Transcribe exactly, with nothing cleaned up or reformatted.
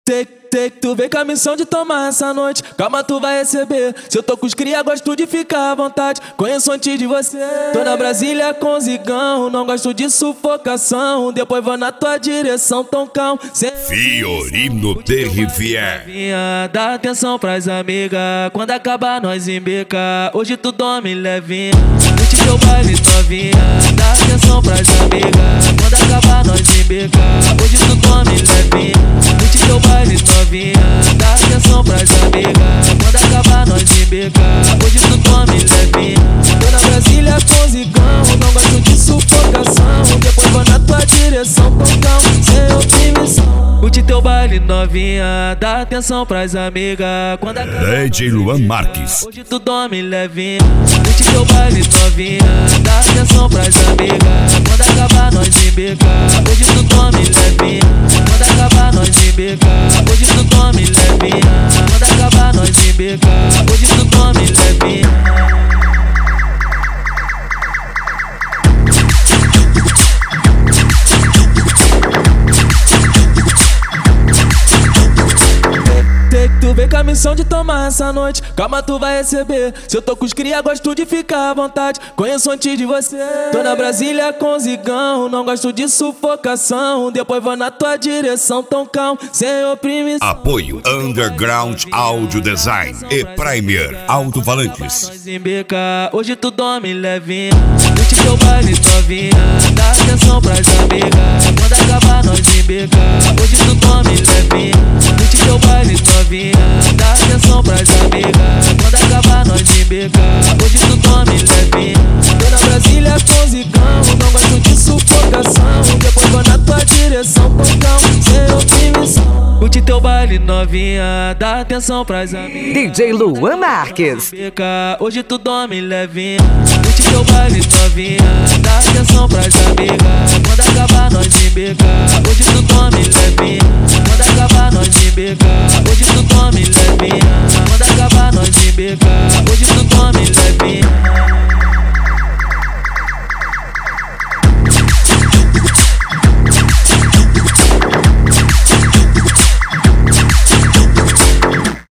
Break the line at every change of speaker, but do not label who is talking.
Sei, sei que tu vem com a missão de tomar essa noite. Calma, tu vai receber. Se eu tô com os cria, gosto de ficar à vontade. Conheço antes de você. Tô na Brasília com zigão, não gosto de sufocação. Depois vou na tua direção, tão calmo. Cê...
Fiorino de Rivière.
Dá atenção pras amigas. Quando acabar, nós embeca. Hoje tu dorme levinha. Curte teu baile novinha. Dá atenção pras amigas. Quando acabar, nós embeca. Hoje tu dorme levinha. Curte teu baile novinha. Dá atenção pras amigas. Quando acabar, nós embeca. Hoje tu dorme levinha. Tô na Brasília com zigão, não gosto de sufocação. Depois vou na tua direção, tão calmo, sem oprimição. Curte teu baile novinha, dá atenção pras amigas. Quando acabar,
D J Luan Marques.
hoje tu dorme levinha. Curte teu baile novinha, dá atenção pras amigas. Quando acabar, nós embeca. Hoje tu dorme levinha. Quando acabar, nós embeca. Hoje tu dorme levinha. Quando acabar, nós embeca. Hoje tu dorme levinha. Sei que tu vem com a missão de tomar essa noite. Calma, tu vai receber. Se eu tô com os cria, gosto de ficar à vontade. Conheço antes de você. Tô na Brasília com zigão, não gosto de sufocação. Depois vou na tua direção, tão calmo, sem oprimição.
Apoio Underground Audio Design e Premier Alto-Falantes.
Nós embeca, hoje tu dorme levinha. Curte teu baile novinha, dá atenção pras amigas. Quando acabar, nós embeca. Hoje tu dorme levinha. Curte teu baile novinha, dá atenção pras amigas. Quando acabar, nós embeca. Hoje tu dorme levinha. Tô na Brasília com zigão, não gosto de sufocação. Depois vou na tua direção, tão calmo, sem oprimição. Curte teu baile novinha, dá atenção pras amigas.
D J Luan Marques.
Hoje tu dorme levinha. Curte teu baile novinha, dá atenção pras amigas. Quando acabar, nós embeca. Hoje tu dorme levinha. Quando acabar, nós embeca.